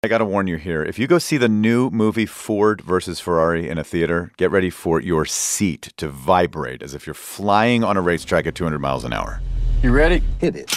I got to warn you here. If you go see the new movie Ford versus Ferrari in a theater, get ready for your seat to vibrate as if you're flying on a racetrack at 200 miles an hour. You ready? Hit it.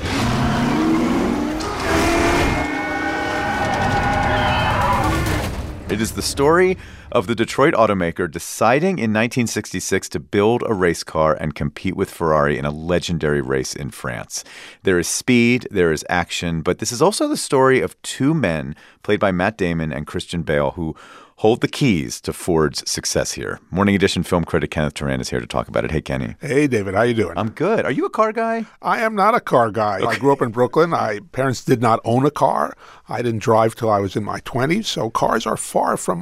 It is the story of the Detroit automaker deciding in 1966 to build a race car and compete with Ferrari in a legendary race in France. There is speed, there is action, but this is also the story of two men, played by Matt Damon and Christian Bale, who hold the keys to Ford's success here. Morning Edition film critic Kenneth Turan is here to talk about it. Hey, Kenny. Hey, David. How you doing? I'm good. Are you a car guy? I am not a car guy. Okay. I grew up in Brooklyn. My parents did not own a car. I didn't drive till I was in my 20s, so cars are far from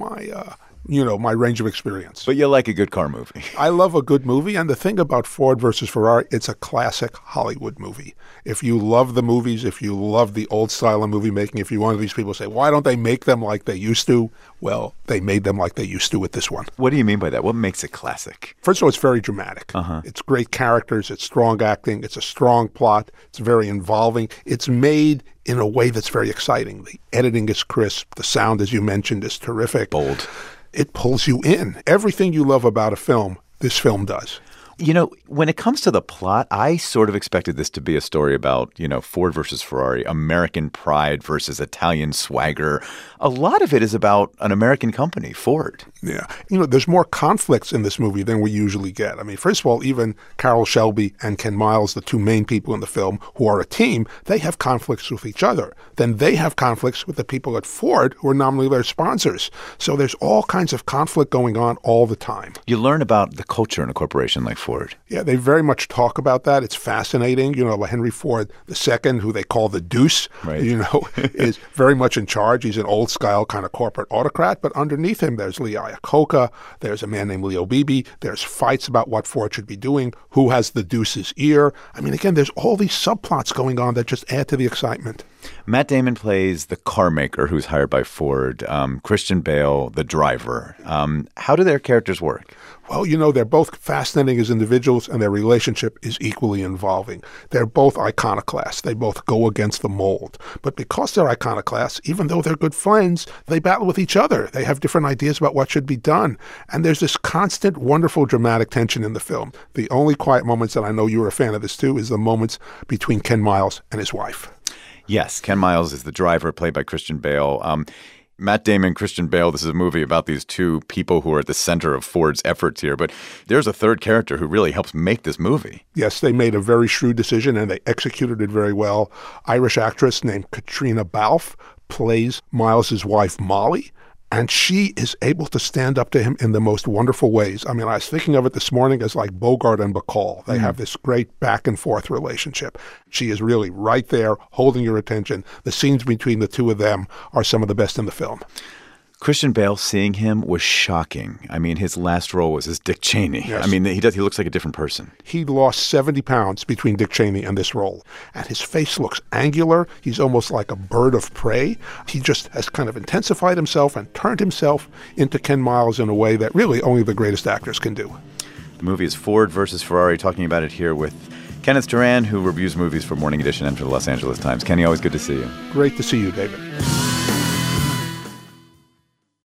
my range of experience. But you like a good car movie. I love a good movie, and the thing about Ford versus Ferrari, it's a classic Hollywood movie. If you love the movies, if you love the old style of movie making, if you're one of these people say, why don't they make them like they used to? Well, they made them like they used to with this one. What do you mean by that? What makes it classic? First of all, it's very dramatic. It's great characters. It's strong acting. It's a strong plot. It's very involving. It's made in a way that's very exciting. The editing is crisp. The sound, as you mentioned, is terrific. Bold. It pulls you in. Everything you love about a film, this film does. You know, when it comes to the plot, I sort of expected this to be a story about, Ford versus Ferrari, American pride versus Italian swagger. A lot of it is about an American company, Ford. Yeah. There's more conflicts in this movie than we usually get. I mean, first of all, even Carroll Shelby and Ken Miles, the two main people in the film, who are a team, they have conflicts with each other. Then they have conflicts with the people at Ford, who are nominally their sponsors. So there's all kinds of conflict going on all the time. You learn about the culture in a corporation like Ford. Yeah, they very much talk about that. It's fascinating. Henry Ford II, who they call the Deuce, right. Is very much in charge. He's an old-style kind of corporate autocrat, but underneath him, there's Lee Iacocca, there's a man named Leo Beebe, there's fights about what Ford should be doing, who has the Deuce's ear. I mean, again, there's all these subplots going on that just add to the excitement. Matt Damon plays the car maker who's hired by Ford. Christian Bale, the driver. How do their characters work? Well, they're both fascinating as individuals, and their relationship is equally involving. They're both iconoclasts. They both go against the mold. But because they're iconoclasts, even though they're good friends, they battle with each other. They have different ideas about what should be done. And there's this constant, wonderful, dramatic tension in the film. The only quiet moments, and I know you're a fan of this too, is the moments between Ken Miles and his wife. Yes, Ken Miles is the driver, played by Christian Bale. Matt Damon, Christian Bale, this is a movie about these two people who are at the center of Ford's efforts here. But there's a third character who really helps make this movie. Yes, they made a very shrewd decision, and they executed it very well. Irish actress named Katrina Balfe plays Miles's wife, Molly. And she is able to stand up to him in the most wonderful ways. I mean, I was thinking of it this morning as like Bogart and Bacall. They have this great back-and-forth relationship. She is really right there, holding your attention. The scenes between the two of them are some of the best in the film. Christian Bale, seeing him was shocking. I mean, his last role was as Dick Cheney. Yes. I mean, he looks like a different person. He lost 70 pounds between Dick Cheney and this role. And his face looks angular. He's almost like a bird of prey. He just has kind of intensified himself and turned himself into Ken Miles in a way that really only the greatest actors can do. The movie is Ford versus Ferrari, talking about it here with Kenneth Turan, who reviews movies for Morning Edition and for the Los Angeles Times. Kenny, always good to see you. Great to see you, David.